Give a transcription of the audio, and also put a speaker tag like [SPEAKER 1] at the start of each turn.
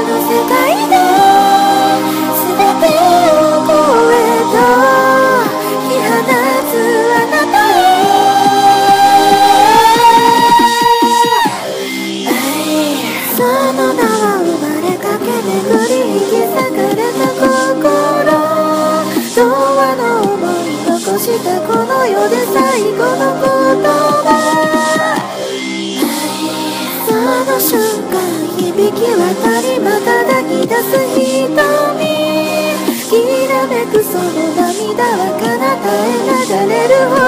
[SPEAKER 1] の世界で全てを超えと引き放つあなたへその名は生まれかけ巡り引き裂かれた心童話の思い残したこの世で最後の言葉その瞬間響き渡りまた抱き出す瞳きらめくその涙は彼方へ流れる